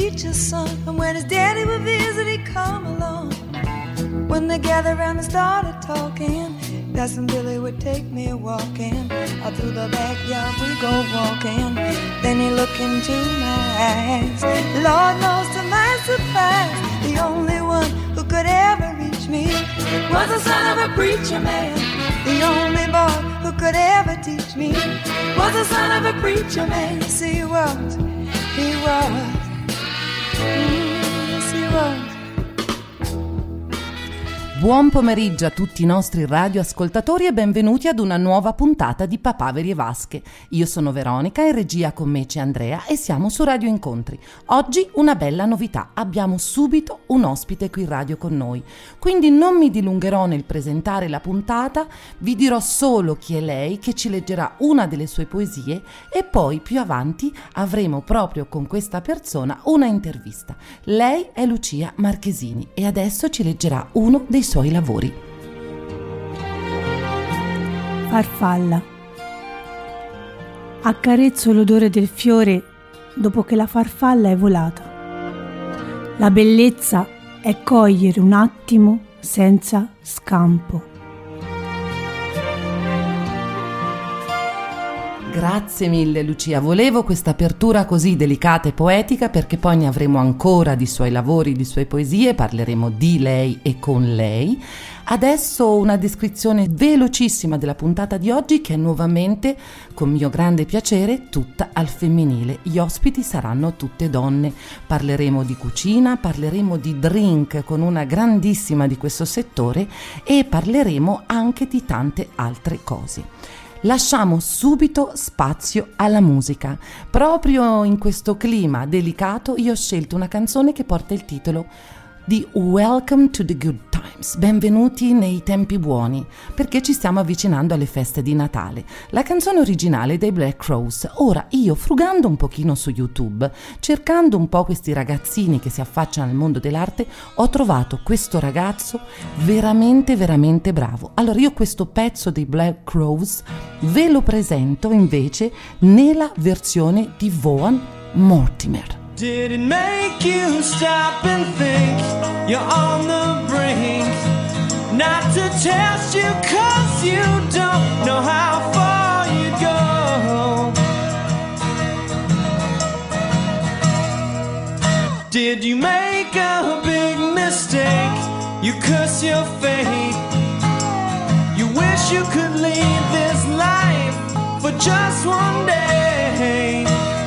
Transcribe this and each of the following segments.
teacher's son. And when his daddy would visit, he'd come along. When they gathered around and started talking, Cousin Billy would take me walking. Out through the backyard we go walking. Then he looked into my eyes. Lord knows to my surprise, the only one who could ever reach me was the son of a preacher man. The only boy who could ever teach me was the son of a preacher man. Yes, he was. He was. Yes, he was. Buon pomeriggio a tutti i nostri radioascoltatori e benvenuti ad una nuova puntata di Papaveri e Vasche. Io sono Veronica, in regia con me c'è Andrea e siamo su Radio Incontri. Oggi una bella novità, abbiamo subito un ospite qui in radio con noi. Quindi non mi dilungherò nel presentare la puntata, vi dirò solo chi è lei che ci leggerà una delle sue poesie e poi più avanti avremo proprio con questa persona una intervista. Lei è Lucia Marchesini e adesso ci leggerà uno dei suoi lavori. Farfalla. Accarezzo l'odore del fiore dopo che la farfalla è volata. La bellezza è cogliere un attimo senza scampo. Grazie mille Lucia, volevo questa apertura così delicata e poetica perché poi ne avremo ancora di suoi lavori, di sue poesie, parleremo di lei e con lei. Adesso una descrizione velocissima della puntata di oggi che è nuovamente, con mio grande piacere, tutta al femminile. Gli ospiti saranno tutte donne, parleremo di cucina, parleremo di drink con una grandissima di questo settore e parleremo anche di tante altre cose. Lasciamo subito spazio alla musica. Proprio in questo clima delicato io ho scelto una canzone che porta il titolo di Welcome to the Good Times, benvenuti nei tempi buoni, perché ci stiamo avvicinando alle feste di Natale. La canzone originale dei Black Crowes. Ora io, frugando un pochino su YouTube, cercando un po' questi ragazzini che si affacciano al mondo dell'arte, ho trovato questo ragazzo veramente veramente bravo. Allora io questo pezzo dei Black Crowes ve lo presento invece nella versione di Vaughan Mortimer. Did it make you stop and think you're on the brink? Not to test you 'cause you don't know how far you go. Did you make a big mistake? You curse your fate. You wish you could leave this life for just one day.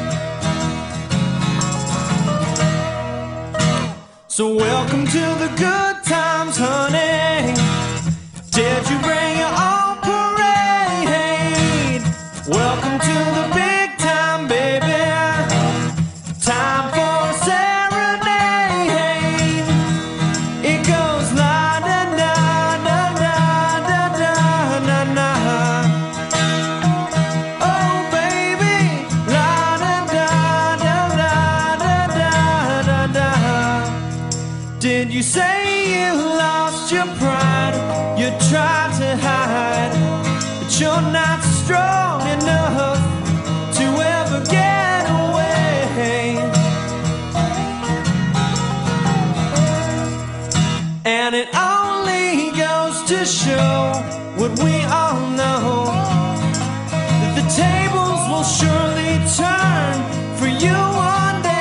So welcome to the good times, honey. Did you bring your own parade? Welcome to the big time, baby. Time for a serenade. It goes la da da da da da da da. Oh baby, la da da da da da da da. Did you say you lost your pride? You tried to hide, but you're not strong enough to ever get away. And it only goes to show what we all know, that the tables will surely turn for you one day.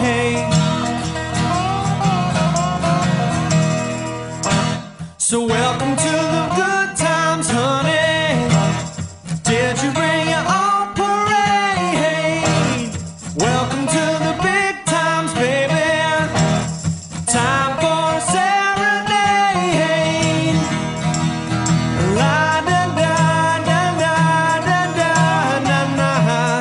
So welcome to the good times, honey. Did you bring your own parade? Welcome to the big times, baby. Time for a serenade. La da da da da da da da da.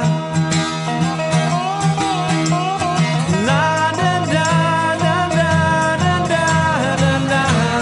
La da da da da da da da da.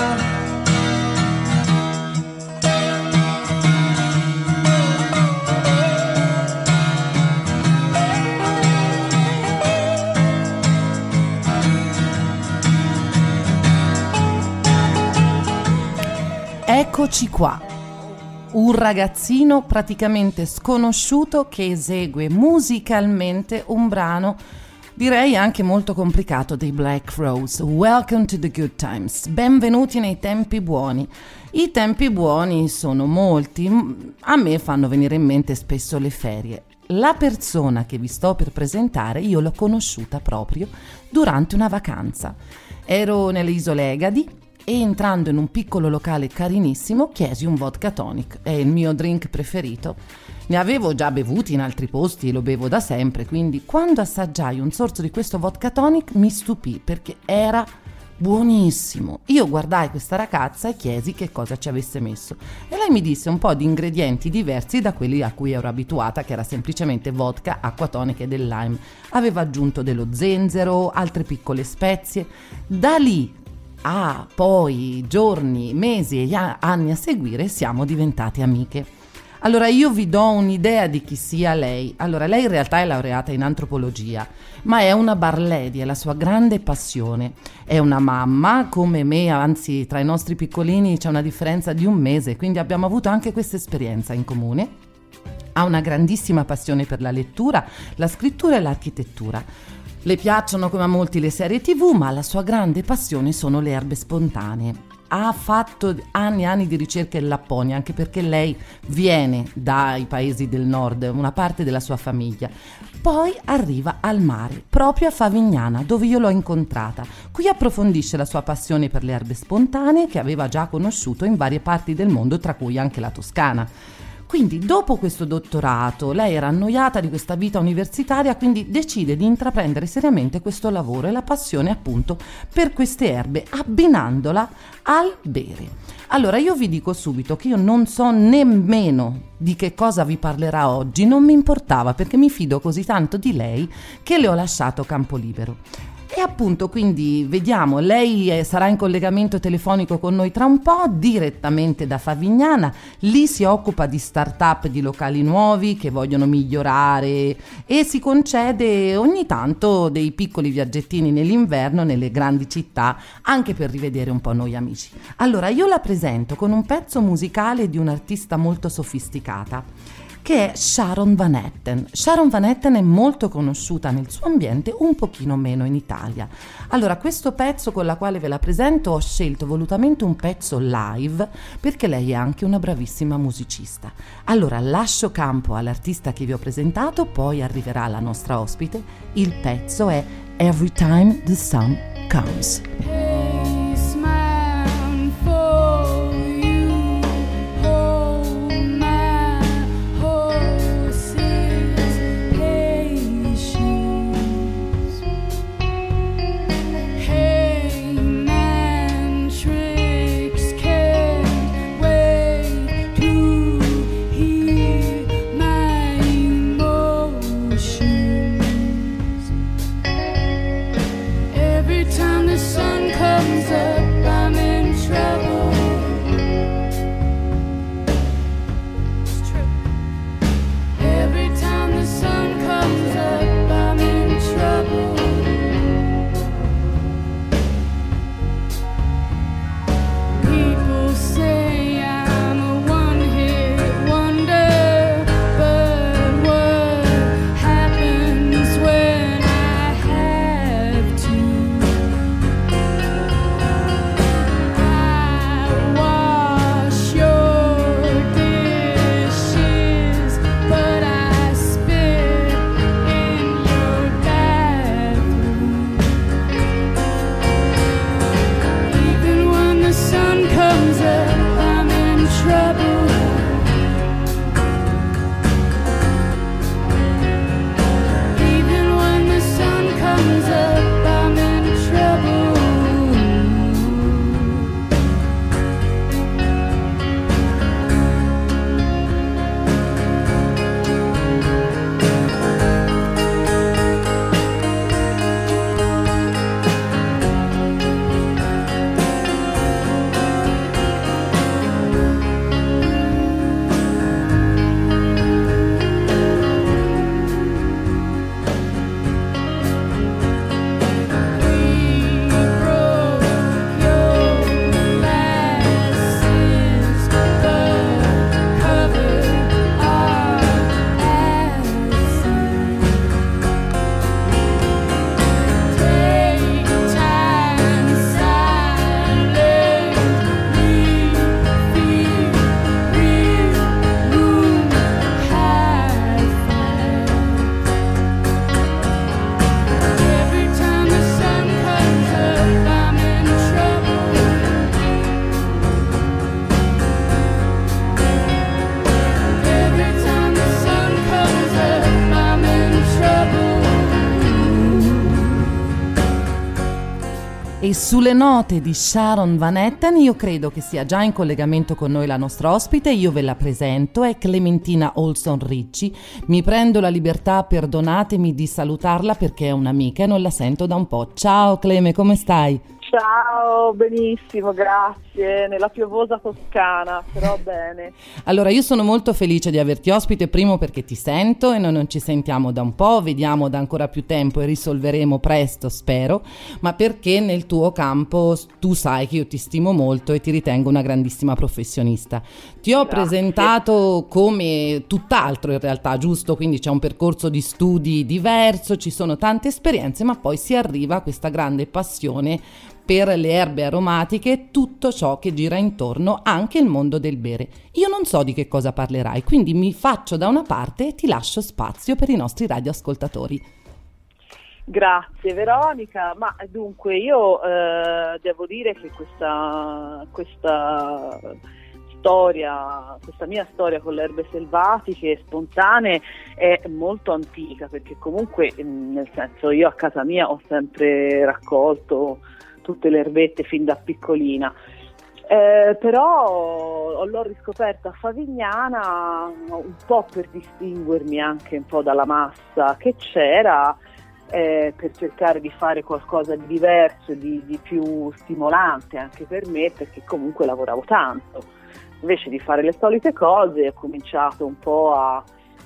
Eccoci qua, un ragazzino praticamente sconosciuto che esegue musicalmente un brano direi anche molto complicato, dei Black Rose. Welcome to the good times. Benvenuti nei tempi buoni. I tempi buoni sono molti, a me fanno venire in mente spesso le ferie. La persona che vi sto per presentare io l'ho conosciuta proprio durante una vacanza. Ero nelle isole Egadi e entrando in un piccolo locale carinissimo chiesi un vodka tonic, è il mio drink preferito. Ne avevo già bevuti in altri posti e lo bevo da sempre, quindi quando assaggiai un sorso di questo vodka tonic mi stupì perché era buonissimo. Io guardai questa ragazza e chiesi che cosa ci avesse messo e lei mi disse un po' di ingredienti diversi da quelli a cui ero abituata, che era semplicemente vodka, acqua tonica e del lime. Aveva aggiunto dello zenzero, altre piccole spezie. Da lì a poi giorni, mesi e anni a seguire siamo diventate amiche. Allora io vi do un'idea di chi sia lei. Allora lei in realtà è laureata in antropologia, ma è una bar lady, è la sua grande passione. È una mamma come me, anzi tra i nostri piccolini c'è una differenza di un mese, quindi abbiamo avuto anche questa esperienza in comune. Ha una grandissima passione per la lettura, la scrittura e l'architettura. Le piacciono come a molti le serie TV, ma la sua grande passione sono le erbe spontanee. Ha fatto anni e anni di ricerca in Lapponia, anche perché lei viene dai paesi del nord, una parte della sua famiglia. Poi arriva al mare, proprio a Favignana, dove io l'ho incontrata. Qui approfondisce la sua passione per le erbe spontanee, che aveva già conosciuto in varie parti del mondo, tra cui anche la Toscana. Quindi dopo questo dottorato lei era annoiata di questa vita universitaria, quindi decide di intraprendere seriamente questo lavoro e la passione appunto per queste erbe, abbinandola al bere. Allora io vi dico subito che io non so nemmeno di che cosa vi parlerà oggi, non mi importava perché mi fido così tanto di lei che le ho lasciato campo libero. E appunto quindi vediamo, lei sarà in collegamento telefonico con noi tra un po', direttamente da Favignana. Lì si occupa di start-up, di locali nuovi che vogliono migliorare e si concede ogni tanto dei piccoli viaggettini nell'inverno nelle grandi città, anche per rivedere un po' noi amici. Allora io la presento con un pezzo musicale di un'artista molto sofisticata, che è Sharon Van Etten. Sharon Van Etten è molto conosciuta nel suo ambiente, un pochino meno in Italia. Allora, questo pezzo con la quale ve la presento ho scelto volutamente un pezzo live perché lei è anche una bravissima musicista. Allora, lascio campo all'artista che vi ho presentato, poi arriverà la nostra ospite. Il pezzo è Every Time the Sun Comes. Every time the sun comes Sulle note di Sharon Van Etten io credo che sia già in collegamento con noi la nostra ospite, io ve la presento, è Clementina Olson Ricci. Mi prendo la libertà, perdonatemi, di salutarla perché è un'amica e non la sento da un po'. Ciao Cleme, come stai? Ciao, benissimo, grazie, nella piovosa Toscana, però bene. Allora, io sono molto felice di averti ospite, primo perché ti sento e noi non ci sentiamo da un po', vediamo da ancora più tempo e risolveremo presto, spero, ma perché nel tuo campo tu sai che io ti stimo molto e ti ritengo una grandissima professionista. Ti ho presentato come tutt'altro in realtà, giusto? Quindi c'è un percorso di studi diverso, ci sono tante esperienze, ma poi si arriva a questa grande passione per le erbe aromatiche e tutto ciò che gira intorno, anche il mondo del bere. Io non so di che cosa parlerai, quindi mi faccio da una parte e ti lascio spazio per i nostri radioascoltatori. Grazie Veronica, ma dunque io devo dire che questa storia, questa mia storia con le erbe selvatiche e spontanee è molto antica, perché comunque nel senso io a casa mia ho sempre raccolto tutte le erbette fin da piccolina, però l'ho riscoperta a Favignana un po' per distinguermi anche un po' dalla massa che c'era, per cercare di fare qualcosa di diverso, di più stimolante anche per me, perché comunque lavoravo tanto. Invece di fare le solite cose ho cominciato un po' a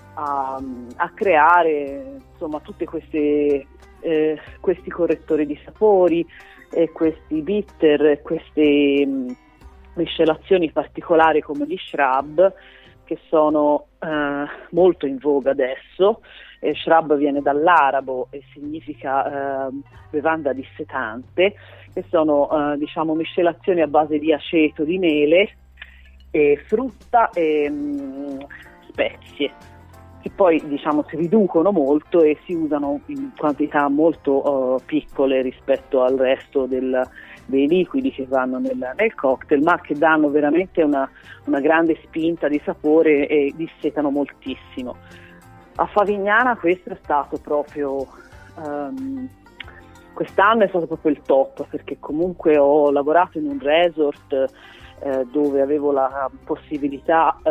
creare insomma tutte questi correttori di sapori, questi bitter, queste miscelazioni particolari come gli shrub, che sono molto in voga adesso. Shrub viene dall'arabo e significa bevanda dissetante, che sono diciamo miscelazioni a base di aceto di mele e frutta e spezie, che poi diciamo si riducono molto e si usano in quantità molto piccole rispetto al resto dei liquidi che vanno nel cocktail, ma che danno veramente una grande spinta di sapore e dissetano moltissimo. A Favignana questo è stato proprio quest'anno è stato proprio il top, perché comunque ho lavorato in un resort dove avevo la possibilità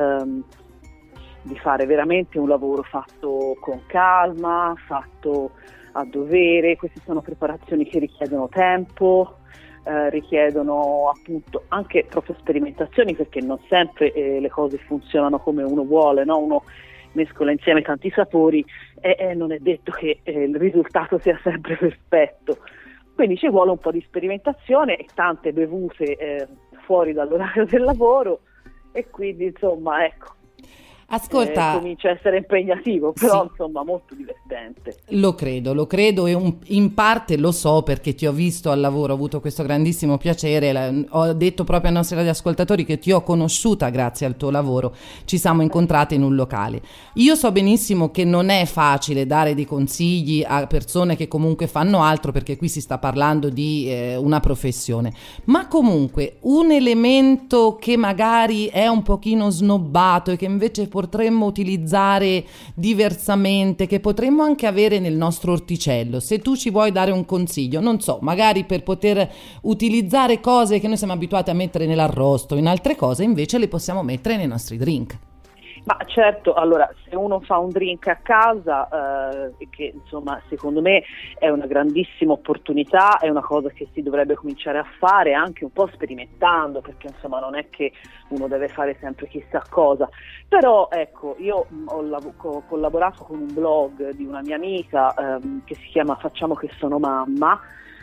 di fare veramente un lavoro fatto con calma, fatto a dovere. Queste sono preparazioni che richiedono tempo, richiedono appunto anche proprio sperimentazioni, perché non sempre le cose funzionano come uno vuole, no? Uno mescola insieme tanti sapori e non è detto che il risultato sia sempre perfetto. Quindi ci vuole un po' di sperimentazione e tante bevute fuori dall'orario del lavoro, e quindi insomma ecco, Ascolta, comincia a essere impegnativo, però sì, insomma molto divertente. Lo credo e in parte lo so perché ti ho visto al lavoro, ho avuto questo grandissimo piacere, ho detto proprio ai nostri radioascoltatori che ti ho conosciuta grazie al tuo lavoro, ci siamo incontrate in un locale. Io so benissimo che non è facile dare dei consigli a persone che comunque fanno altro, perché qui si sta parlando di una professione, ma comunque un elemento che magari è un pochino snobbato e che invece potremmo utilizzare diversamente, che potremmo anche avere nel nostro orticello, se tu ci vuoi dare un consiglio, non so, magari per poter utilizzare cose che noi siamo abituati a mettere nell'arrosto, in altre cose invece le possiamo mettere nei nostri drink. Ma certo, allora se uno fa un drink a casa, che insomma secondo me è una grandissima opportunità, è una cosa che si dovrebbe cominciare a fare anche un po' sperimentando, perché insomma non è che uno deve fare sempre chissà cosa. Però ecco, io ho collaborato con un blog di una mia amica che si chiama Facciamo che sono mamma,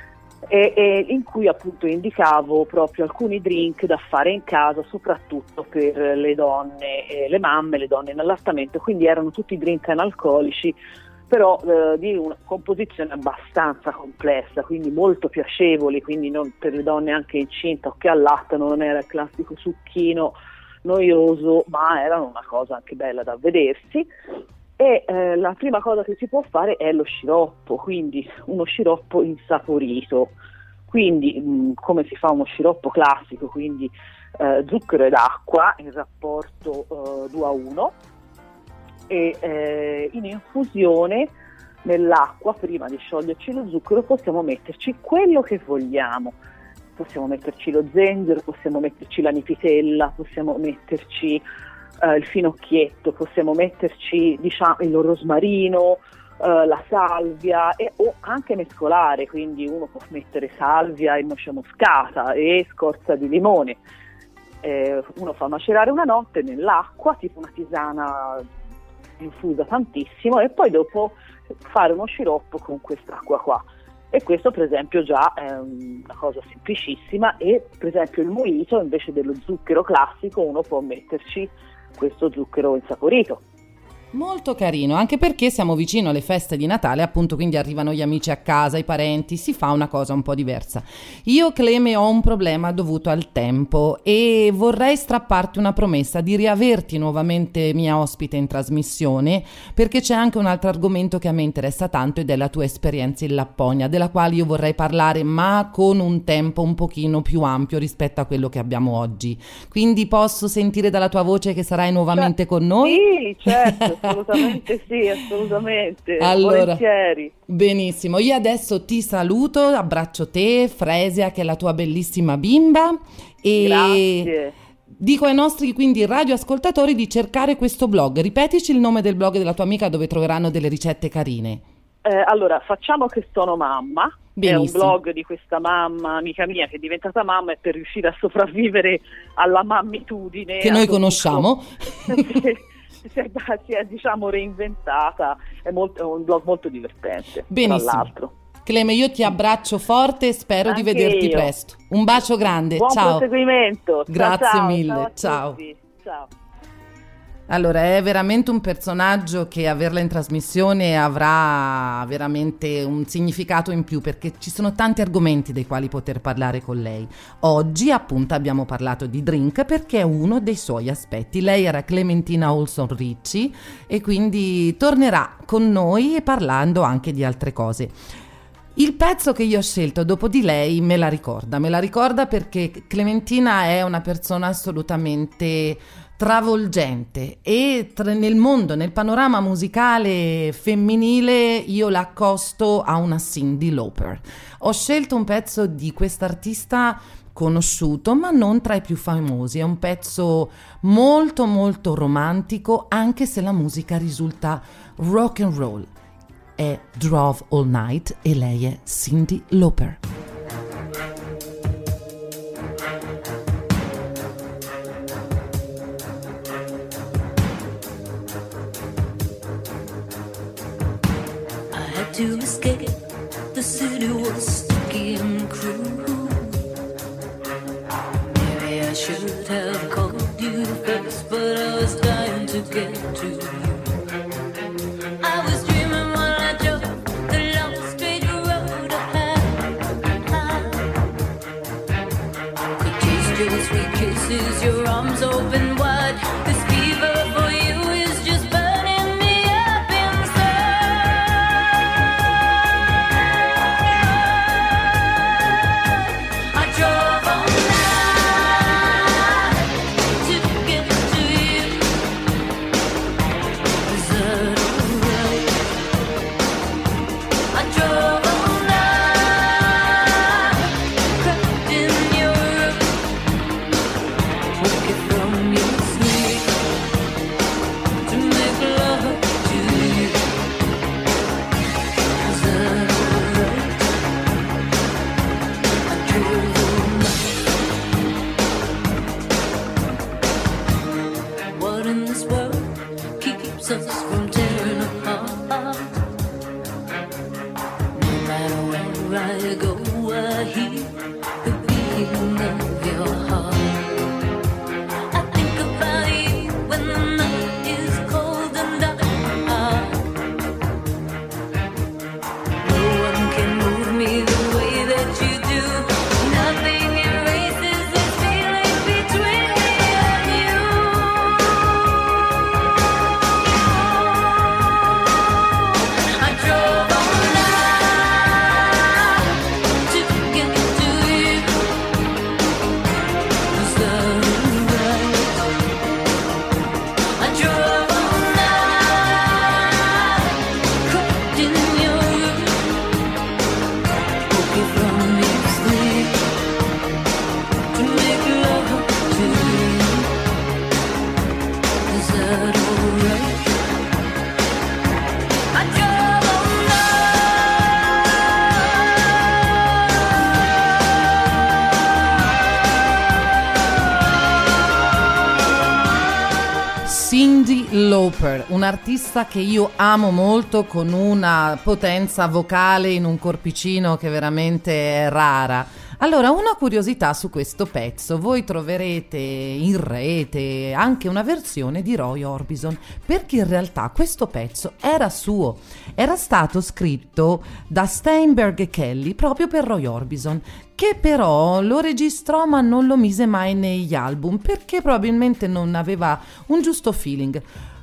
e in cui appunto indicavo proprio alcuni drink da fare in casa, soprattutto per le donne, le mamme, le donne in allattamento. Quindi erano tutti drink analcolici, però di una composizione abbastanza complessa, quindi molto piacevoli, quindi non per le donne anche incinte o che allattano, non era il classico succhino noioso, ma erano una cosa anche bella da vedersi. E la prima cosa che si può fare è lo sciroppo, quindi uno sciroppo insaporito, quindi come si fa uno sciroppo classico, quindi zucchero ed acqua in rapporto 2:1, e in infusione nell'acqua, prima di scioglierci lo zucchero, possiamo metterci quello che vogliamo. possiamo metterci lo zenzero, possiamo metterci la nipitella, possiamo metterci il finocchietto, possiamo metterci diciamo il rosmarino, la salvia o anche mescolare, quindi uno può mettere salvia e noce moscata e scorza di limone. Uno fa macerare una notte nell'acqua, tipo una tisana infusa tantissimo, e poi dopo fare uno sciroppo con quest'acqua qua. E questo per esempio già è una cosa semplicissima. E per esempio il mojito, invece dello zucchero classico, uno può metterci questo zucchero insaporito. Molto carino, anche perché siamo vicino alle feste di Natale, appunto, quindi arrivano gli amici a casa, i parenti, si fa una cosa un po' diversa. Io, Cleme, ho un problema dovuto al tempo e vorrei strapparti una promessa di riaverti nuovamente mia ospite in trasmissione, perché c'è anche un altro argomento che a me interessa tanto ed è la tua esperienza in Lapponia, della quale io vorrei parlare, ma con un tempo un pochino più ampio rispetto a quello che abbiamo oggi. Quindi posso sentire dalla tua voce che sarai nuovamente con noi? Sì, certo. Assolutamente sì, assolutamente, allora, volentieri. Benissimo, io adesso ti saluto, abbraccio te, Fresia, che è la tua bellissima bimba, e grazie. Dico ai nostri quindi radioascoltatori di cercare questo blog. Ripetici il nome del blog della tua amica dove troveranno delle ricette carine. Allora, facciamo che sono mamma. Benissimo. È un blog di questa mamma, amica mia, che è diventata mamma, e per riuscire a sopravvivere alla mammitudine che noi conosciamo si è diciamo reinventata. È un blog molto divertente. Benissimo. Tra l'altro, Cleme, io ti abbraccio forte e spero anche di vederti io. presto. Un bacio grande. Buon ciao. proseguimento. Grazie ciao, mille. ciao a tutti. Ciao. Allora, è veramente un personaggio che averla in trasmissione avrà veramente un significato in più, perché ci sono tanti argomenti dei quali poter parlare con lei. Oggi appunto abbiamo parlato di drink perché è uno dei suoi aspetti. Lei era Clementina Olson Ricci e quindi tornerà con noi parlando anche di altre cose. Il pezzo che io ho scelto dopo di lei me la ricorda perché Clementina è una persona assolutamente travolgente e nel mondo, nel panorama musicale femminile io la accosto a una Cyndi Lauper. Ho scelto un pezzo di quest'artista conosciuto ma non tra i più famosi, è un pezzo molto molto romantico anche se la musica risulta rock and roll. È Drove All Night e lei è Cyndi Lauper. To escape, the city was sticky and cruel. Maybe I should have called you first, but I was dying to get to you. I was dreaming while I drove the long straight road ahead. Could taste your sweet kisses, your arms open wide. This fever for you is just burning me up inside. From you Cyndi Lauper, un artista che io amo molto, con una potenza vocale in un corpicino che veramente è rara. Allora, una curiosità su questo pezzo: voi troverete in rete anche una versione di Roy Orbison, perché in realtà questo pezzo era suo, era stato scritto da Steinberg e Kelly proprio per Roy Orbison, che però lo registrò ma non lo mise mai negli album perché probabilmente non aveva un giusto feeling.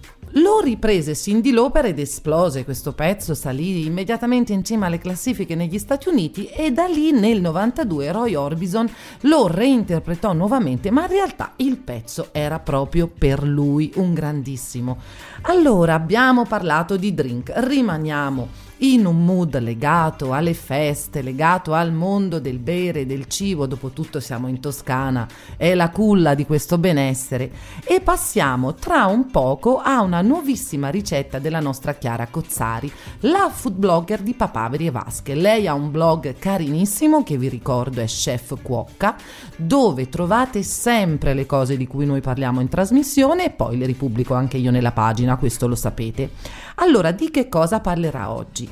Lo riprese Cyndi Lauper ed esplose questo pezzo, salì immediatamente in cima alle classifiche negli Stati Uniti, e da lì nel 92 Roy Orbison lo reinterpretò nuovamente, ma in realtà il pezzo era proprio per lui, un grandissimo. Allora, abbiamo parlato di drink, rimaniamo in un mood legato alle feste, legato al mondo del bere e del cibo. Dopotutto siamo in Toscana, è la culla di questo benessere, e passiamo tra un poco a una nuovissima ricetta della nostra Chiara Cozzari, la food blogger di Papaveri e Vasche. Lei ha un blog carinissimo che vi ricordo è Chef Cuocca, dove trovate sempre le cose di cui noi parliamo in trasmissione, e poi le ripubblico anche io nella pagina, questo lo sapete. Allora, di che cosa parlerà oggi?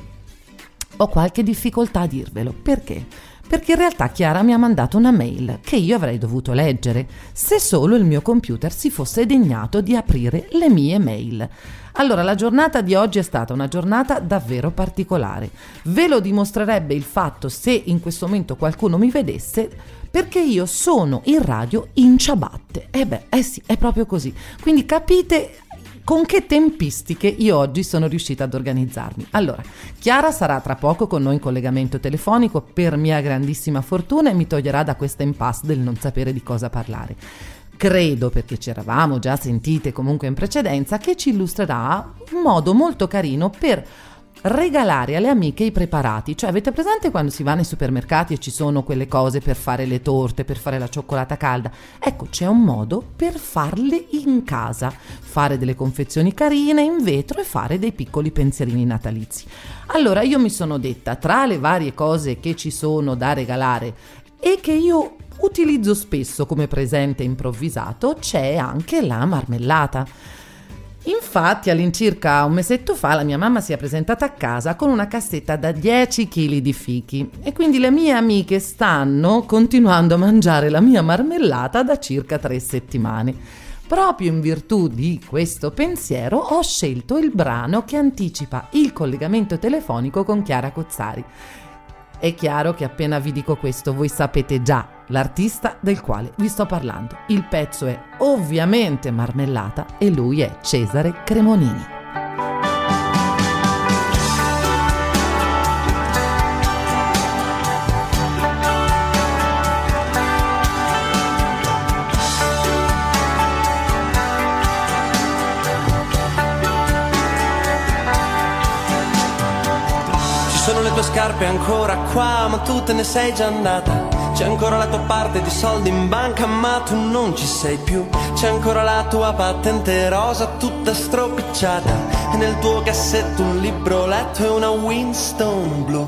Ho qualche difficoltà a dirvelo. Perché? Perché in realtà Chiara mi ha mandato una mail che io avrei dovuto leggere se solo il mio computer si fosse degnato di aprire le mie mail. Allora, la giornata di oggi è stata una giornata davvero particolare. Ve lo dimostrerebbe il fatto se in questo momento qualcuno mi vedesse, perché io sono in radio in ciabatte. Sì, è proprio così. Quindi capite con che tempistiche io oggi sono riuscita ad organizzarmi. Allora, Chiara sarà tra poco con noi in collegamento telefonico, per mia grandissima fortuna, e mi toglierà da questa impasse del non sapere di cosa parlare. Credo, perché ci eravamo già sentite comunque in precedenza, che ci illustrerà un modo molto carino per regalare alle amiche i preparati. Cioè, avete presente quando si va nei supermercati e ci sono quelle cose per fare le torte, per fare la cioccolata calda? Ecco, c'è un modo per farle in casa, fare delle confezioni carine in vetro e fare dei piccoli pensierini natalizi. Allora, io mi sono detta, tra le varie cose che ci sono da regalare e che io utilizzo spesso come presente improvvisato, c'è anche la marmellata. Infatti, all'incirca un mesetto fa la mia mamma si è presentata a casa con una cassetta da 10 kg di fichi, e quindi le mie amiche stanno continuando a mangiare la mia marmellata da circa 3 settimane. Proprio in virtù di questo pensiero ho scelto il brano che anticipa il collegamento telefonico con Chiara Cozzari. È chiaro che appena vi dico questo voi sapete già l'artista del quale vi sto parlando. Il pezzo è ovviamente Marmellata e lui è Cesare Cremonini. Sono le tue scarpe ancora qua, ma tu te ne sei già andata. C'è ancora la tua parte di soldi in banca, ma tu non ci sei più. C'è ancora la tua patente rosa tutta stropicciata, e nel tuo cassetto un libro letto e una Winston blu.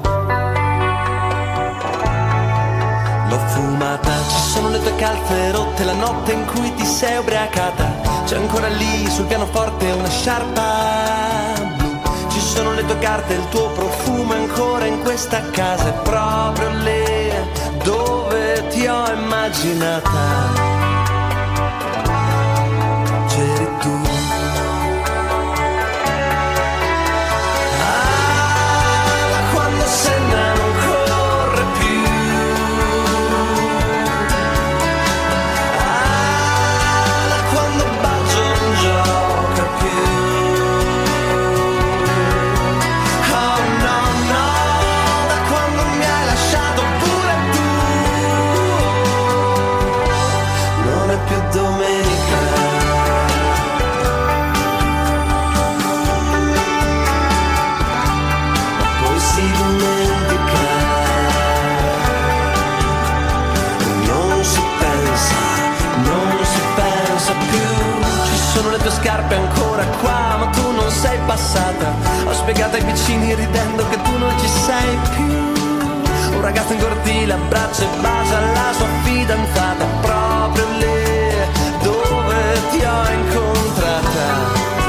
L'ho fumata. Ci sono le tue calze rotte, la notte in cui ti sei ubriacata. C'è ancora lì sul pianoforte una sciarpa blu. Ci sono le tue carte, il tuo profumo è ancora in questa casa, è proprio lì dove ti ho immaginata. C'eri tu. Ah, quando Senna non corre più. Ah, quando Baggio non gioca più. Scarpe ancora qua, ma tu non sei passata. Ho spiegato ai vicini ridendo che tu non ci sei più. Un ragazzo in cortile abbraccia e bacia la sua fidanzata, proprio lì dove ti ho incontrata.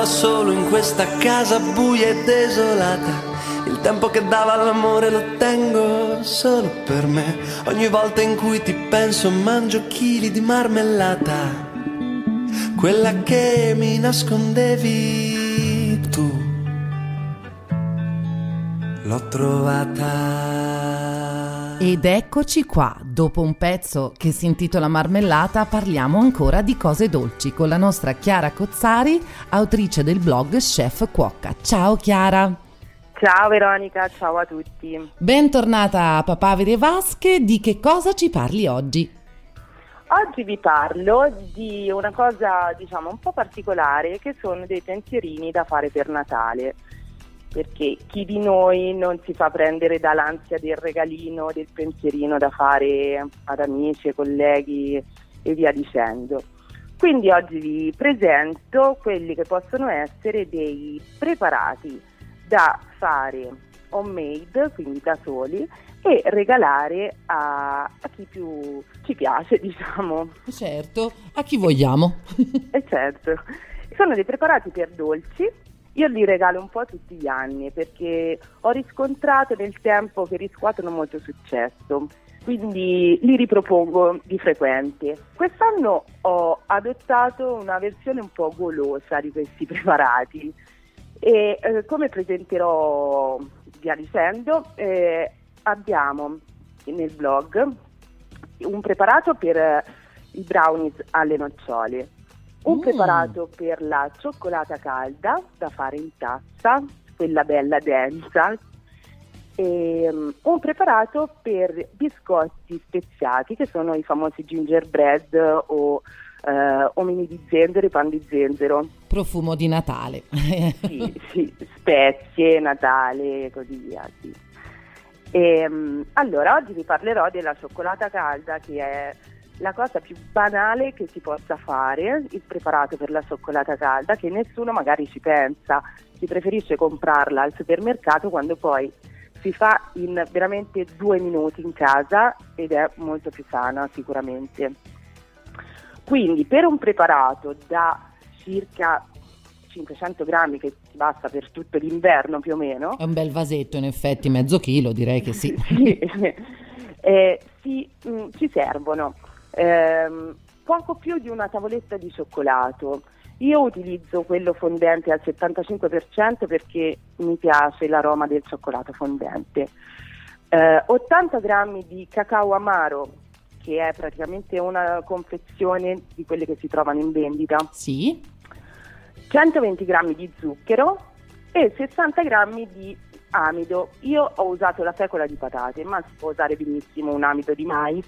solo in questa casa buia e desolata. Il tempo che dava all'amore lo tengo solo per me. Ogni volta in cui ti penso mangio chili di marmellata, quella che mi nascondevi tu. L'ho trovata. Ed eccoci qua, dopo un pezzo che si intitola Marmellata, parliamo ancora di cose dolci con la nostra Chiara Cozzari, autrice del blog Chef Cuoca. Ciao Chiara! Ciao Veronica, ciao a tutti. Bentornata a Papaveri e Vasche, di che cosa ci parli oggi? Oggi vi parlo di una cosa, diciamo, un po' particolare, che sono dei pensierini da fare per Natale. Perché chi di noi non si fa prendere dall'ansia del regalino, del pensierino da fare ad amici, colleghi e via dicendo. Quindi oggi vi presento quelli che possono essere dei preparati da fare homemade, quindi da soli, e regalare a chi più ci piace, diciamo. Certo, a chi vogliamo. E certo, sono dei preparati per dolci. Io li regalo un po' tutti gli anni perché ho riscontrato nel tempo che riscuotono molto successo, quindi li ripropongo di frequente. Quest'anno ho adottato una versione un po' golosa di questi preparati e come presenterò via dicendo, abbiamo nel blog un preparato per i brownies alle nocciole, un preparato per la cioccolata calda da fare in tazza, quella bella densa, e un preparato per biscotti speziati, che sono i famosi gingerbread o omini di zenzero e pan di zenzero. Profumo di Natale. Sì, spezie, Natale, così via. Sì. Allora, oggi vi parlerò della cioccolata calda, che è la cosa più banale che si possa fare, il preparato per la cioccolata calda, che nessuno magari ci pensa, si preferisce comprarla al supermercato quando poi si fa in veramente 2 minuti in casa ed è molto più sana sicuramente. Quindi per un preparato da circa 500 grammi, che ti basta per tutto l'inverno più o meno. È un bel vasetto, in effetti, mezzo chilo, direi che sì. Ci servono poco più di una tavoletta di cioccolato. Io utilizzo quello fondente al 75% perché mi piace l'aroma del cioccolato fondente. 80 grammi di cacao amaro, che è praticamente una confezione di quelle che si trovano in vendita. Sì. 120 grammi di zucchero e 60 grammi di amido. Io ho usato la fecola di patate, ma si può usare benissimo un amido di mais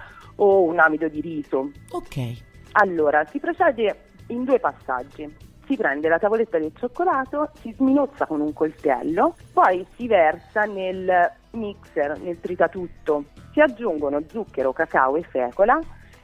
o un amido di riso. Ok. Allora, si procede in 2 passaggi. Si prende la tavoletta del cioccolato, si sminuzza con un coltello, poi si versa nel mixer, nel tritatutto. Si aggiungono zucchero, cacao e fecola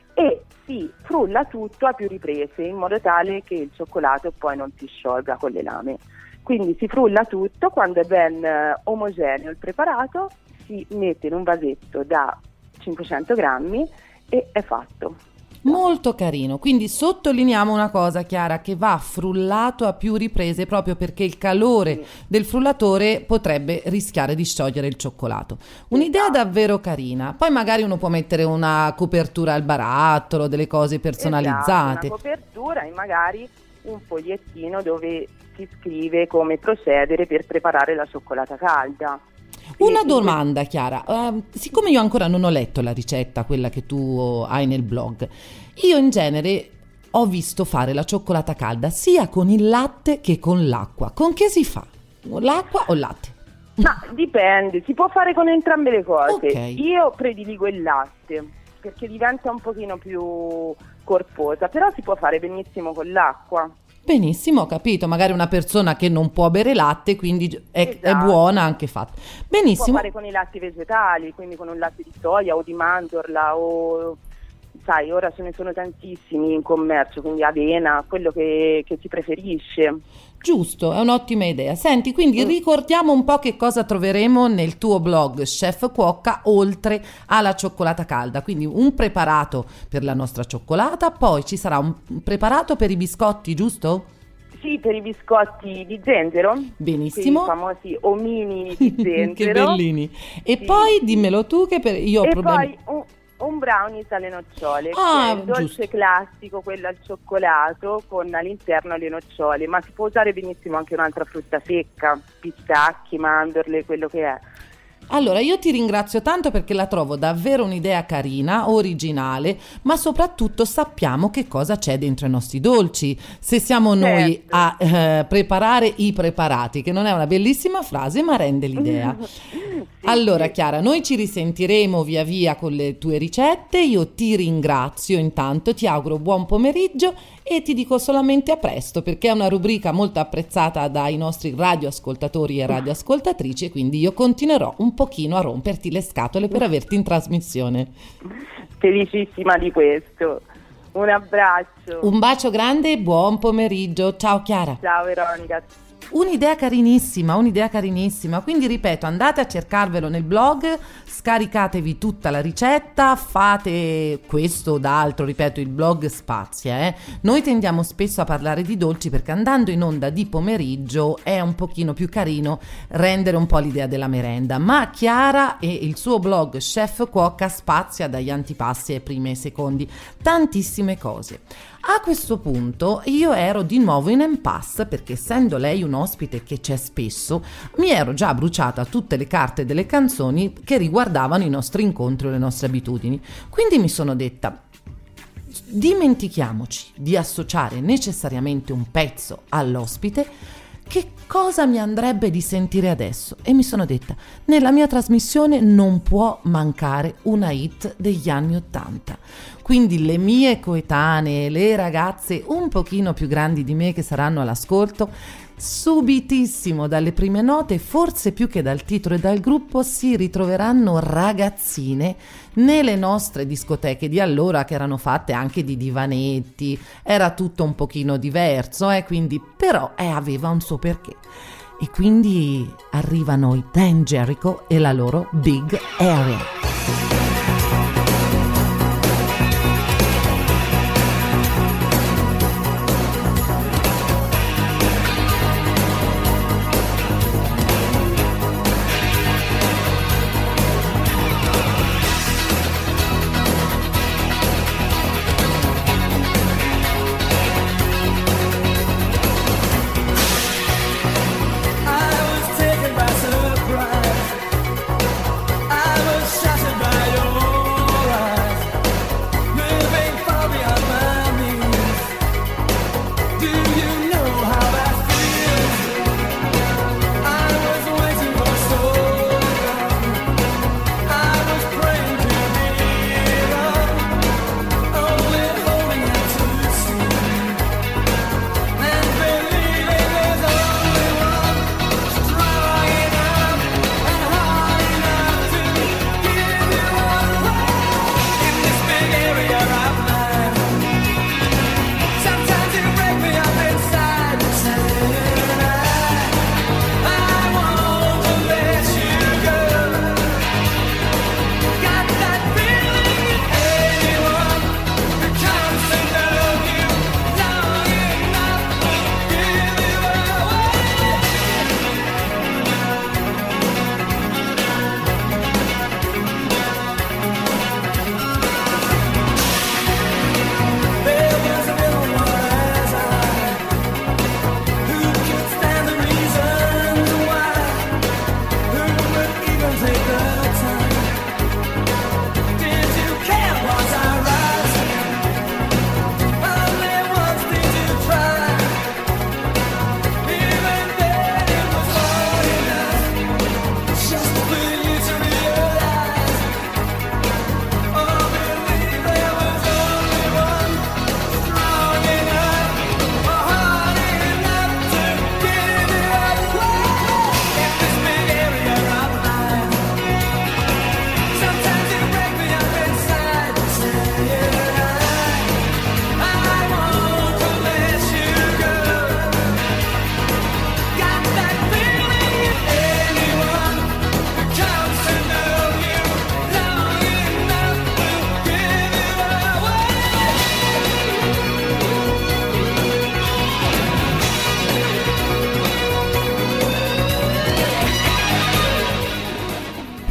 e si frulla tutto a più riprese in modo tale che il cioccolato poi non si sciolga con le lame. Quindi si frulla tutto, quando è ben omogeneo il preparato si mette in un vasetto da 500 grammi e è fatto. Molto carino, quindi sottolineiamo una cosa, Chiara, che va frullato a più riprese proprio perché il calore del frullatore potrebbe rischiare di sciogliere il cioccolato. Un'idea davvero carina. Poi magari uno può mettere una copertura al barattolo, delle cose personalizzate. Una copertura e magari un fogliettino dove si scrive come procedere per preparare la cioccolata calda. Una domanda, Chiara, siccome io ancora non ho letto la ricetta, quella che tu hai nel blog, io in genere ho visto fare la cioccolata calda sia con il latte che con l'acqua. Con che si fa? L'acqua o il latte? Ma dipende, si può fare con entrambe le cose. Okay. Io prediligo il latte perché diventa un pochino più corposa, però si può fare benissimo con l'acqua. Benissimo, ho capito, magari una persona che non può bere latte, quindi è Esatto. buona anche fatta. Si Benissimo. può fare con i latti vegetali, quindi con un latte di soia o di mandorla o, sai, ora ce ne sono tantissimi in commercio, quindi avena, quello che si preferisce. Giusto, è un'ottima idea. Senti, quindi ricordiamo un po' che cosa troveremo nel tuo blog Chef Cuoca oltre alla cioccolata calda. Quindi un preparato per la nostra cioccolata, poi ci sarà un preparato per i biscotti, giusto? Sì, per i biscotti di zenzero. Benissimo. I famosi omini di zenzero. Che bellini. E Sì. poi dimmelo tu che io ho E problemi. poi un brownies alle nocciole, Ah, che è il dolce giusto. classico, quello al cioccolato con all'interno le nocciole, ma si può usare benissimo anche un'altra frutta secca, pistacchi, mandorle, quello che è. Allora, io ti ringrazio tanto perché la trovo davvero un'idea carina, originale, ma soprattutto sappiamo che cosa c'è dentro i nostri dolci. Se siamo noi Certo. a preparare i preparati, che non è una bellissima frase, ma rende l'idea. Sì, Allora, sì. Chiara, noi ci risentiremo via via con le tue ricette. Io ti ringrazio intanto, ti auguro buon pomeriggio e ti dico solamente a presto, perché è una rubrica molto apprezzata dai nostri radioascoltatori e radioascoltatrici, e quindi io continuerò un pochino a romperti le scatole per averti in trasmissione. Felicissima di questo. Un abbraccio. Un bacio grande e buon pomeriggio. Ciao Chiara. Ciao Veronica. Un'idea carinissima, quindi ripeto, andate a cercarvelo nel blog, scaricatevi tutta la ricetta, fate questo o d'altro, ripeto, il blog spazia, Noi tendiamo spesso a parlare di dolci perché andando in onda di pomeriggio è un pochino più carino rendere un po' l'idea della merenda, ma Chiara e il suo blog Chef Cuoca spazia dagli antipasti ai primi e ai secondi, tantissime cose. A questo punto io ero di nuovo in impasse perché, essendo lei un ospite che c'è spesso, mi ero già bruciata tutte le carte delle canzoni che riguardavano i nostri incontri o le nostre abitudini. Quindi mi sono detta: dimentichiamoci di associare necessariamente un pezzo all'ospite. Che cosa mi andrebbe di sentire adesso? E mi sono detta: nella mia trasmissione non può mancare una hit degli anni '80. Quindi le mie coetanee, le ragazze un pochino più grandi di me che saranno all'ascolto, subitissimo dalle prime note, forse più che dal titolo e dal gruppo, si ritroveranno ragazzine nelle nostre discoteche di allora, che erano fatte anche di divanetti, era tutto un pochino diverso, quindi però aveva un suo perché. E quindi arrivano i Dan Jericho e la loro Big Area. I was taken by surprise. I was shot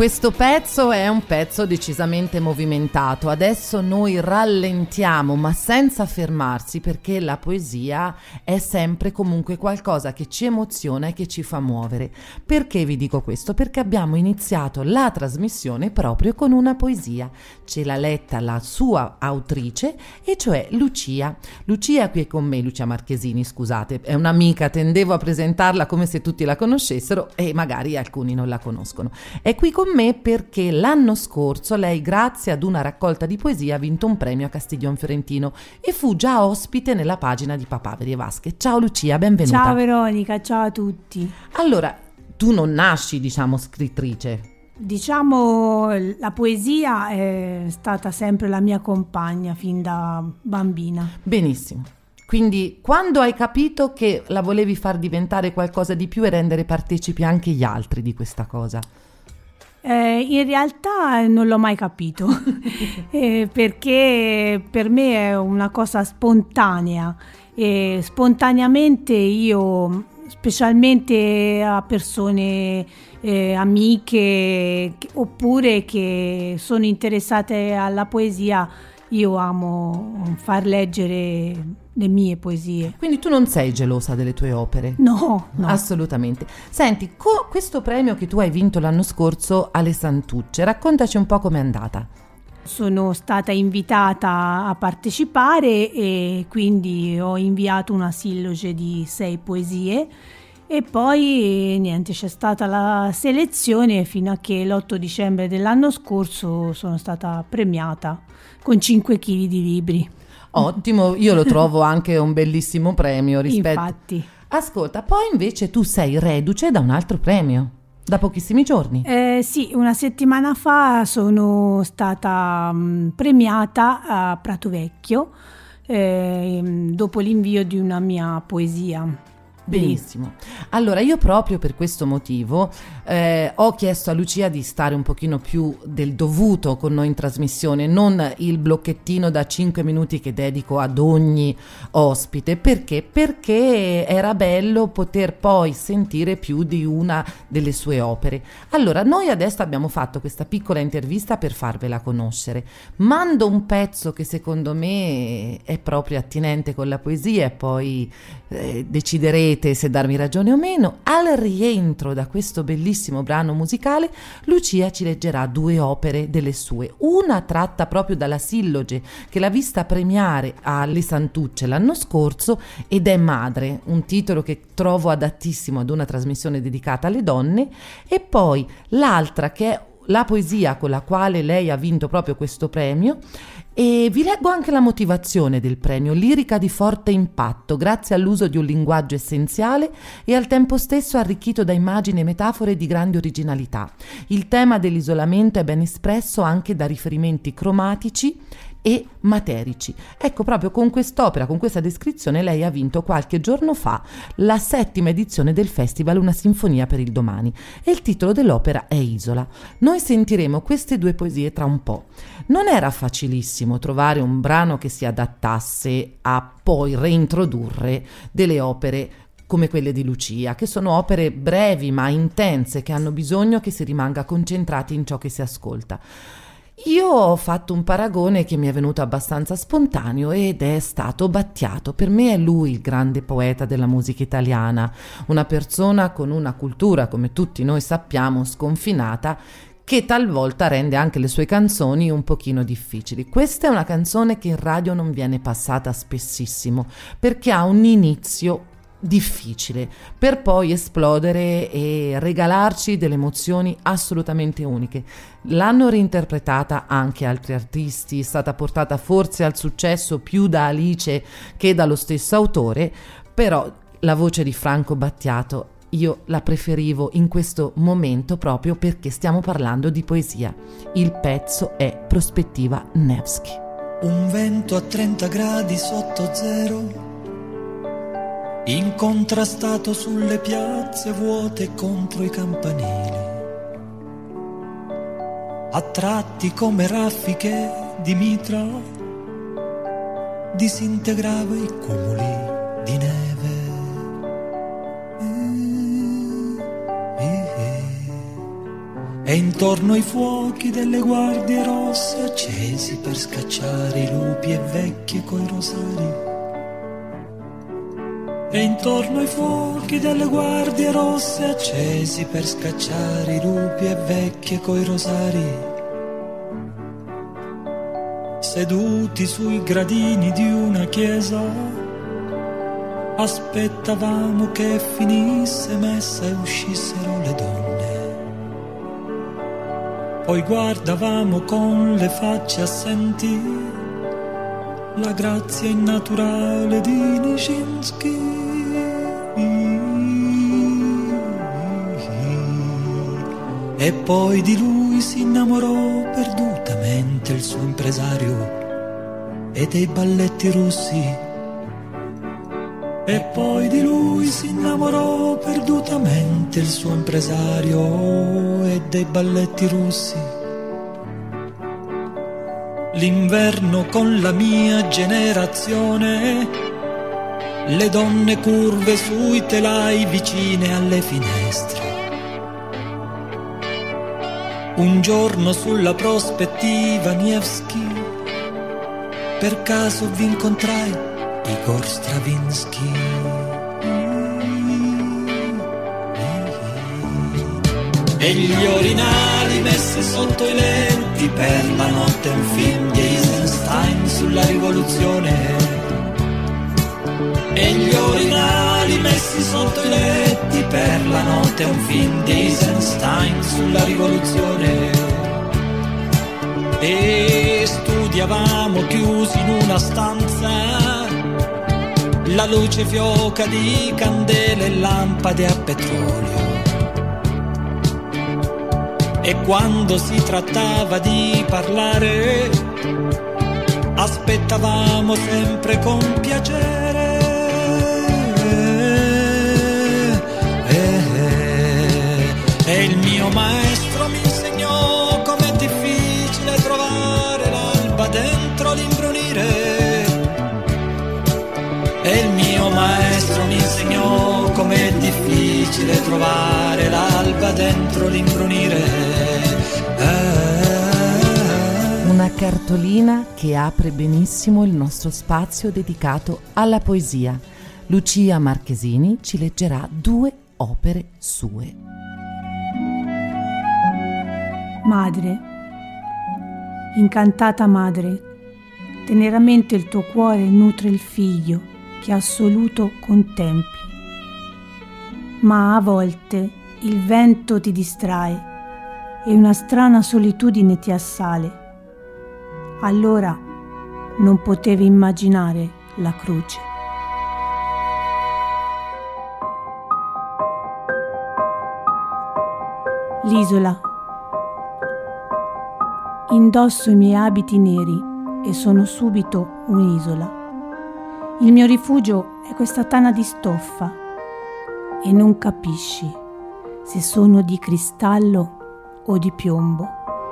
Questo pezzo è un pezzo decisamente movimentato. Adesso noi rallentiamo, ma senza fermarsi, perché la poesia è sempre comunque qualcosa che ci emoziona e che ci fa muovere. Perché vi dico questo? Perché abbiamo iniziato la trasmissione proprio con una poesia. Ce l'ha letta la sua autrice, e cioè Lucia. Lucia qui è con me, Lucia Marchesini, scusate, è un'amica, tendevo a presentarla come se tutti la conoscessero e magari alcuni non la conoscono. È qui con me perché l'anno scorso lei, grazie ad una raccolta di poesia, ha vinto un premio a Castiglion Fiorentino e fu già ospite nella pagina di Papaveri e Vasche. Ciao Lucia, benvenuta. Ciao Veronica, ciao a tutti. Allora, tu non nasci, diciamo, scrittrice. Diciamo, la poesia è stata sempre la mia compagna fin da bambina. Benissimo. Quindi quando hai capito che la volevi far diventare qualcosa di più e rendere partecipi anche gli altri di questa cosa? In realtà non l'ho mai capito, perché per me è una cosa spontanea, e spontaneamente io, specialmente a persone amiche oppure che sono interessate alla poesia, io amo far leggere le mie poesie. Quindi tu non sei gelosa delle tue opere? No. Assolutamente. Senti, questo premio che tu hai vinto l'anno scorso alle Santucce, raccontaci un po' com'è andata. Sono stata invitata a partecipare e quindi ho inviato una silloge di 6 poesie e poi niente, c'è stata la selezione fino a che l'8 dicembre dell'anno scorso sono stata premiata con 5 kg di libri. Ottimo, io lo trovo anche un bellissimo premio rispetto. Infatti. Ascolta, poi invece tu sei reduce da un altro premio, da pochissimi giorni. Sì, una settimana fa sono stata premiata a Prato Vecchio dopo l'invio di una mia poesia. Benissimo. Allora io proprio per questo motivo ho chiesto a Lucia di stare un pochino più del dovuto con noi in trasmissione, non il blocchettino da 5 minuti che dedico ad ogni ospite. Perché? Perché era bello poter poi sentire più di una delle sue opere. Allora noi adesso abbiamo fatto questa piccola intervista per farvela conoscere. Mando un pezzo che secondo me è proprio attinente con la poesia e poi deciderete se darmi ragione o meno. Al rientro da questo bellissimo brano musicale, Lucia ci leggerà 2 opere delle sue, una tratta proprio dalla silloge che l'ha vista premiare alle Santucce l'anno scorso ed è Madre, un titolo che trovo adattissimo ad una trasmissione dedicata alle donne, e poi l'altra che è la poesia con la quale lei ha vinto proprio questo premio. E vi leggo anche la motivazione del premio: lirica di forte impatto, grazie all'uso di un linguaggio essenziale e al tempo stesso arricchito da immagini e metafore di grande originalità. Il tema dell'isolamento è ben espresso anche da riferimenti cromatici e materici. Ecco, proprio con quest'opera, con questa descrizione, lei ha vinto qualche giorno fa la 7ª edizione del festival Una Sinfonia per il Domani e il titolo dell'opera è Isola. Noi sentiremo queste 2 poesie tra un po'. Non era facilissimo trovare un brano che si adattasse a poi reintrodurre delle opere come quelle di Lucia, che sono opere brevi ma intense, che hanno bisogno che si rimanga concentrati in ciò che si ascolta. Io ho fatto un paragone che mi è venuto abbastanza spontaneo ed è stato Battiato. Per me è lui il grande poeta della musica italiana, una persona con una cultura, come tutti noi sappiamo, sconfinata, che talvolta rende anche le sue canzoni un pochino difficili. Questa è una canzone che in radio non viene passata spessissimo, perché ha un inizio difficile per poi esplodere e regalarci delle emozioni assolutamente uniche. L'hanno reinterpretata anche altri artisti, è stata portata forse al successo più da Alice che dallo stesso autore, però la voce di Franco Battiato io la preferivo in questo momento proprio perché stiamo parlando di poesia. Il pezzo è Prospettiva Nevsky. Un vento a 30 gradi sotto zero, incontrastato sulle piazze vuote contro i campanili, a tratti come raffiche di mitra disintegrava i cumuli di neve. E intorno ai fuochi delle guardie rosse accesi per scacciare i lupi e vecchie coi rosari. E intorno ai fuochi delle guardie rosse accesi per scacciare i lupi e vecchie coi rosari. Seduti sui gradini di una chiesa, aspettavamo che finisse messa e uscissero le donne. Poi guardavamo con le facce assenti la grazia innaturale di Nijinsky. E poi di lui si innamorò perdutamente il suo impresario e dei balletti russi. E poi di lui si innamorò perdutamente il suo impresario e dei balletti russi. L'inverno con la mia generazione, le donne curve sui telai vicine alle finestre. Un giorno sulla prospettiva Nevsky, per caso vi incontrai Igor Stravinsky. E gli orinali messi sotto i lenti per la notte, un film di Eisenstein sulla rivoluzione. E gli orinali messi sotto i letti per la notte, un film di Eisenstein sulla rivoluzione. E studiavamo chiusi in una stanza, la luce fioca di candele e lampade a petrolio. E quando si trattava di parlare, aspettavamo sempre con piacere. E il mio maestro mi insegnò com'è difficile trovare l'alba dentro l'imbrunire. E il mio maestro mi insegnò com'è difficile trovare l'alba dentro l'imbrunire. Una cartolina che apre benissimo il nostro spazio dedicato alla poesia. Lucia Marchesini ci leggerà 2 opere sue. Madre, incantata madre, teneramente il tuo cuore nutre il figlio che assoluto contempli. Ma a volte il vento ti distrae e una strana solitudine ti assale. Allora non potevi immaginare la croce. L'isola. Indosso i miei abiti neri e sono subito un'isola. Il mio rifugio è questa tana di stoffa e non capisci se sono di cristallo o di piombo.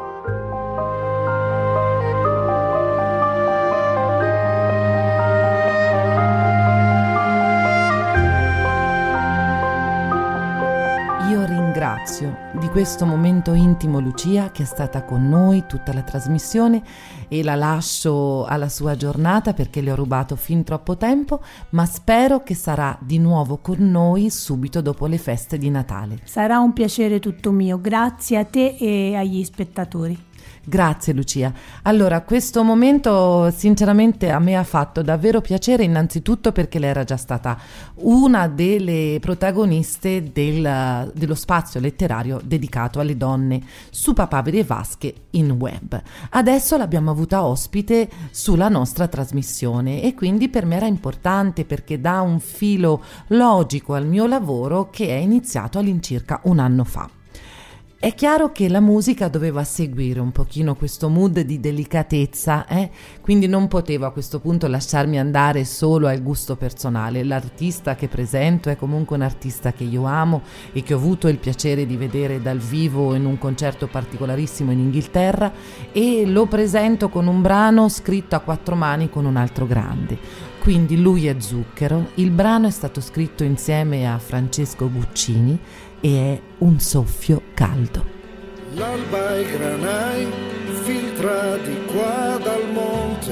Io ringrazio di questo momento intimo Lucia, che è stata con noi tutta la trasmissione, e la lascio alla sua giornata perché le ho rubato fin troppo tempo, ma spero che sarà di nuovo con noi subito dopo le feste di Natale. Sarà un piacere tutto mio, grazie a te e agli spettatori. Grazie Lucia. Allora, questo momento sinceramente a me ha fatto davvero piacere, innanzitutto perché lei era già stata una delle protagoniste dello spazio letterario dedicato alle donne su Papaveri e Vasche in web. Adesso l'abbiamo avuta ospite sulla nostra trasmissione e quindi per me era importante, perché dà un filo logico al mio lavoro che è iniziato all'incirca un anno fa. È chiaro che la musica doveva seguire un pochino questo mood di delicatezza, quindi non potevo a questo punto lasciarmi andare solo al gusto personale. L'artista che presento è comunque un artista che io amo e che ho avuto il piacere di vedere dal vivo in un concerto particolarissimo in Inghilterra, e lo presento con un brano scritto a 4 mani con un altro grande. Quindi lui è Zucchero, il brano è stato scritto insieme a Francesco Guccini e è Un soffio caldo. L'alba e granai filtra di qua dal monte,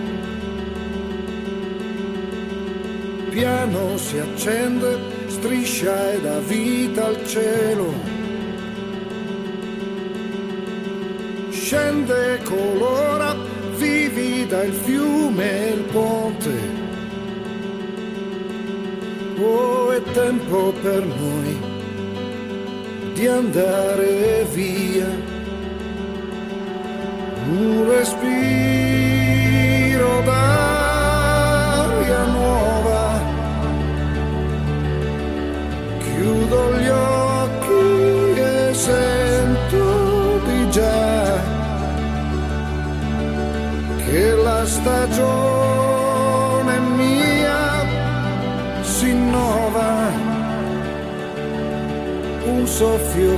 piano si accende, striscia e dà vita al cielo, scende, colora, vivida il fiume e il ponte. Oh, è tempo per noi di andare via, un respiro d'aria nuova, chiudo gli occhi e sento di già che la stagione mia si innova, un soffio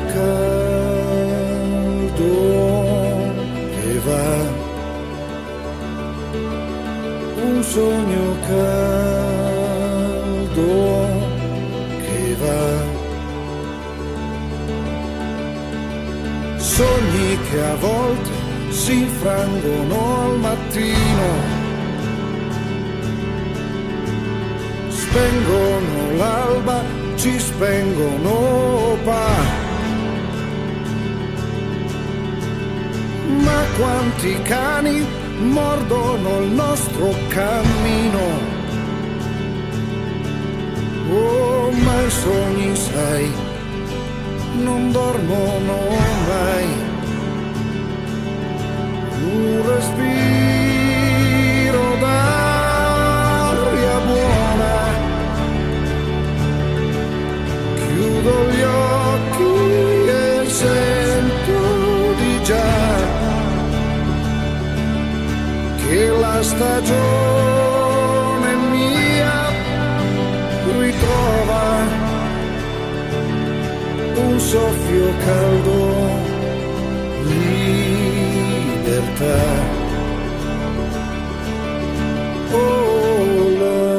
caldo che va, un sogno caldo che va, sogni che a volte si infrangono al mattino, spengono l'alba, ci spengono ma quanti cani mordono il nostro cammino. Oh, ma i sogni, sai, non dormono mai, un respiro d'aria buona, chiudo gli occhi e sento di già che la stagione mia ritrova un soffio caldo, libertà. Oh, la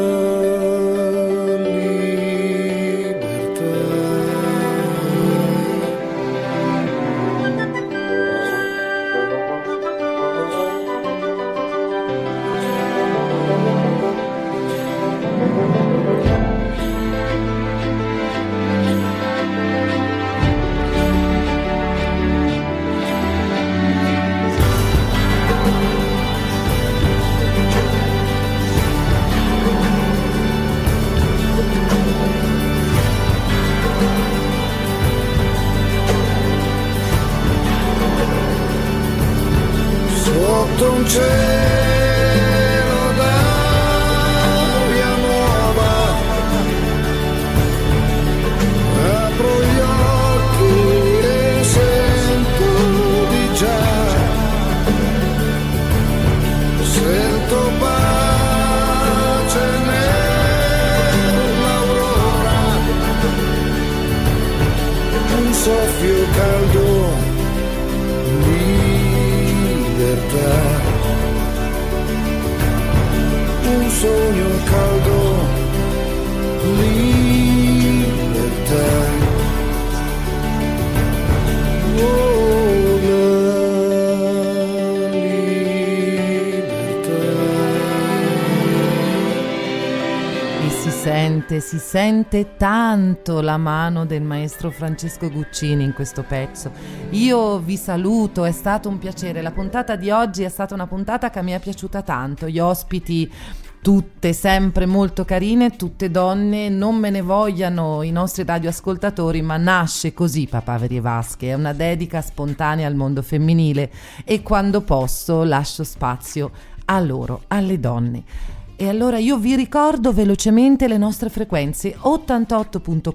sotto un cielo d'aria nuova, apro gli occhi e sento di già, sento pace nell'aurora, un soffio caldo, un sogno caldo, libertà. Oh, la libertà. E si sente tanto la mano del maestro Francesco Guccini in questo pezzo. Io vi saluto, è stato un piacere. La puntata di oggi è stata una puntata che mi è piaciuta tanto. Gli ospiti tutte sempre molto carine, tutte donne, non me ne vogliano i nostri radioascoltatori, ma nasce così Papaveri e Vasche, è una dedica spontanea al mondo femminile e quando posso lascio spazio a loro, alle donne. E allora io vi ricordo velocemente le nostre frequenze: 88.4,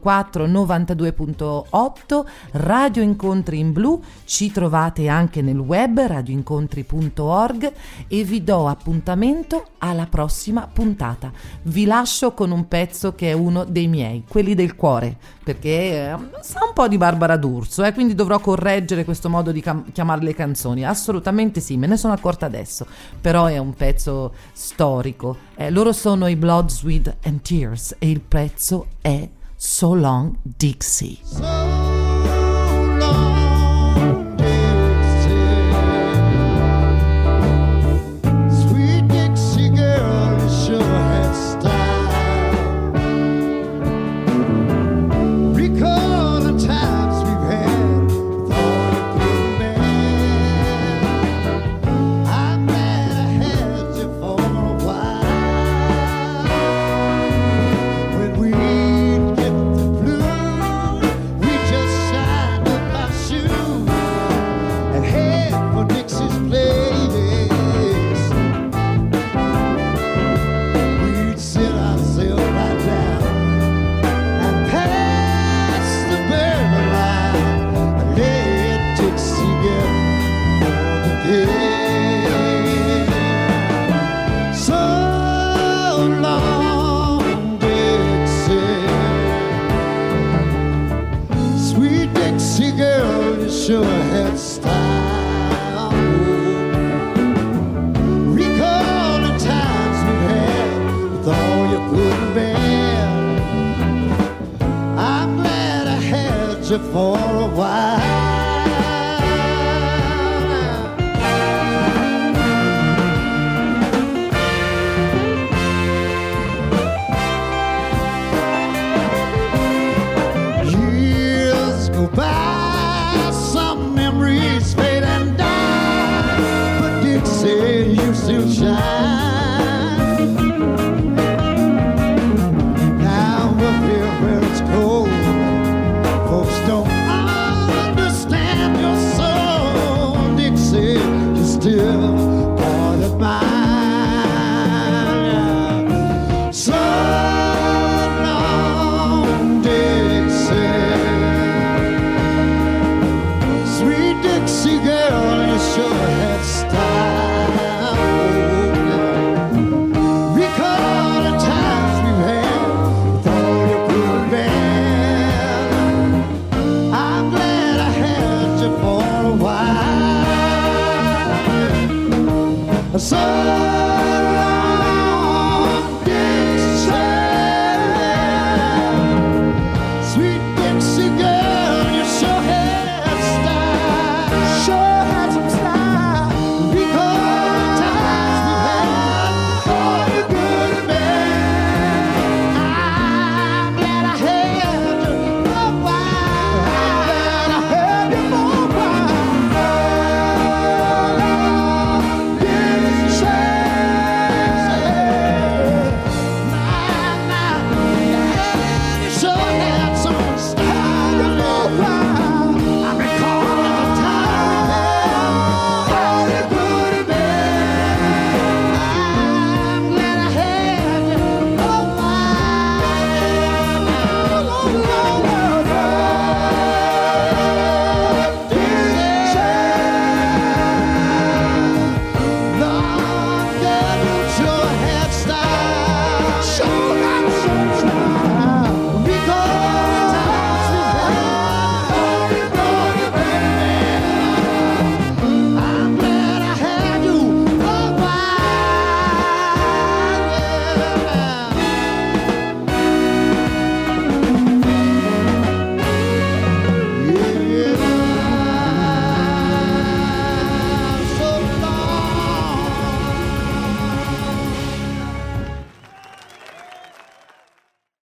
92.8, Radio Incontri in blu, ci trovate anche nel web radioincontri.org e vi do appuntamento alla prossima puntata. Vi lascio con un pezzo che è uno dei miei, quelli del cuore, perché sa un po' di Barbara D'Urso, quindi dovrò correggere questo modo di chiamare le canzoni. Assolutamente sì, me ne sono accorta adesso, però è un pezzo storico. Loro sono i Blood, Sweat and Tears e il pezzo è So Long Dixie. So long, you for a while. Years go by, some memories fade and die, but Dixie, you still shine. Now up here where it's cold, folks don't understand your soul. Dixie, you're still part of mine. So long, Dixie, sweet Dixie girl, you sure had style. Recall the times we've had with all your good band. I'm glad I had you for a while. So